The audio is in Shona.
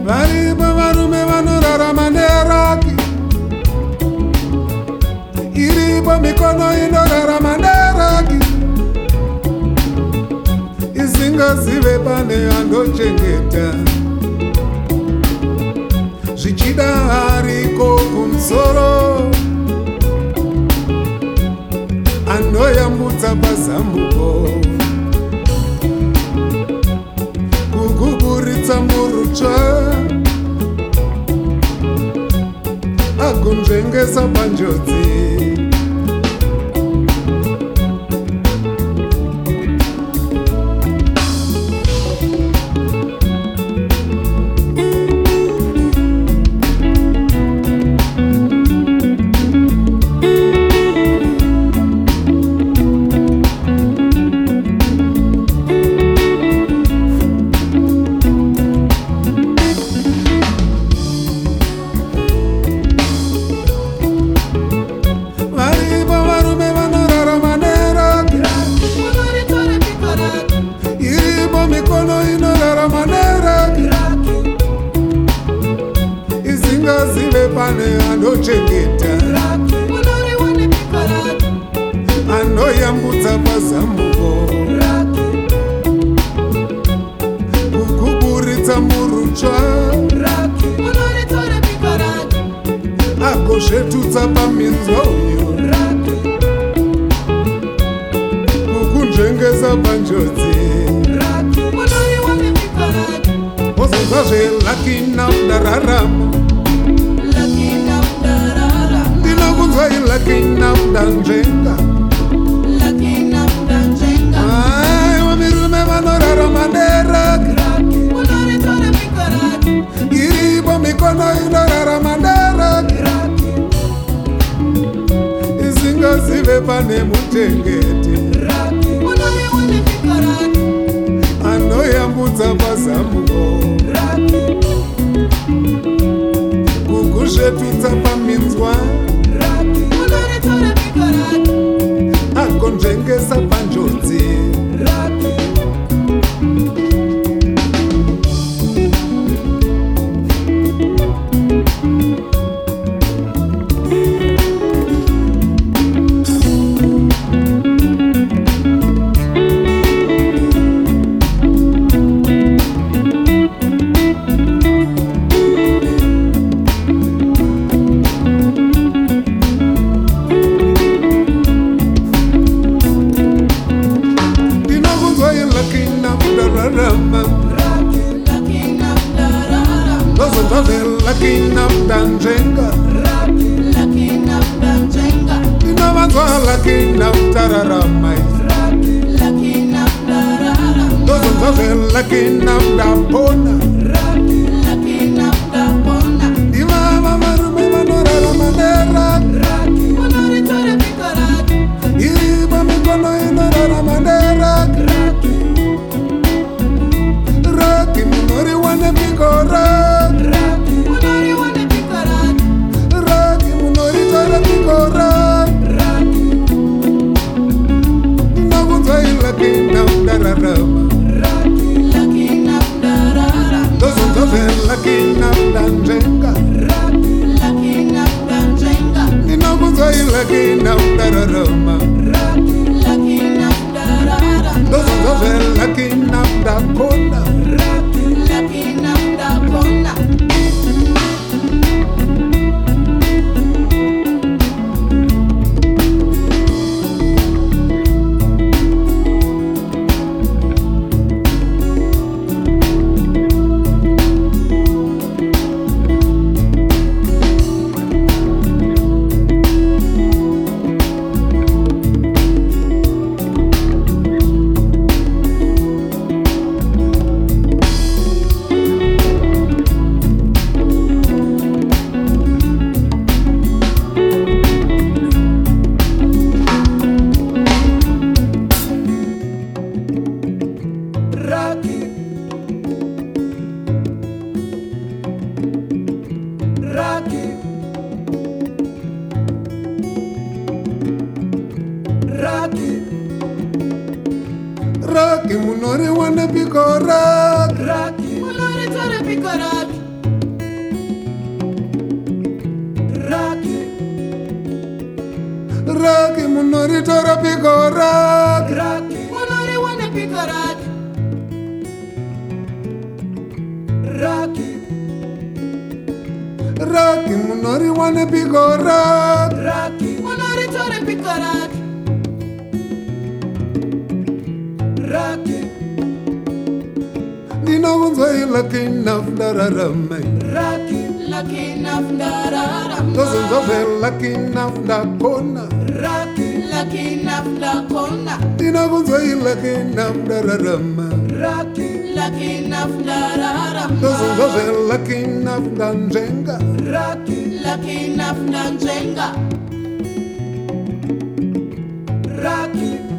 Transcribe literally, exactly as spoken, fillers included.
Varipo varume vanorarama neraki, iripo mikono inorarama neraki, isingazive pane anochengeta, zvichida hariko kumusoro, anoyambutsa pazambuko, kukuburitsa murutsva, agonzvengesa panjodzi. Isingazive pane anochengeta, anoyambutsa pazambuko, kukuburitsa murutsva, agozvetutsa paminzwa uyo, kukunzvengesa panjodzi. Wozozvazve lucky now ndararama, ndinokunzwa lucky now ndanzvenga, aiwa mirume vanorarama neraki, iripo mikono inorarama neraki, isingazive pane muchengeti, anoyambutsa pazambuko, kukuzvetutsa paminzwa, agonzvengesa panjodzi. Lucky now ndanzvenga, ndinovanzwa lucky now tararama, ndozonzwazve lucky now ndapona, ndivava varume vanorarama neraki, iripo mikono inorarama neraki, raki munoriwane piko raki, raki munoritore piko raki, ndinokunzwa lucky now ndararama, ndozonzwazve lucky now ndanzvenga, ndinokunzwa lucky now ndararama, ndozonzwazve lucky now ndapona. Raki munori wane piko raki, Raki munori tore piko raki. unoritora piko rake Raki, unoriwana piko raki. Raki, raki munoriwane piko rake Raki, unoritora piko raki. Raki, ndinokunzwa ilaki enough ndararama Raki, lucky enough ndararama. ndozinzwa zvelaki enough ndakona Raki, lucky enough ndakona. ndinokunzwa ilaki enough ndararama Raki, lucky enough ndararama. ndozinzwa zvelaki enough ndanjenga Raki, lucky enough ndanjenga. Raki,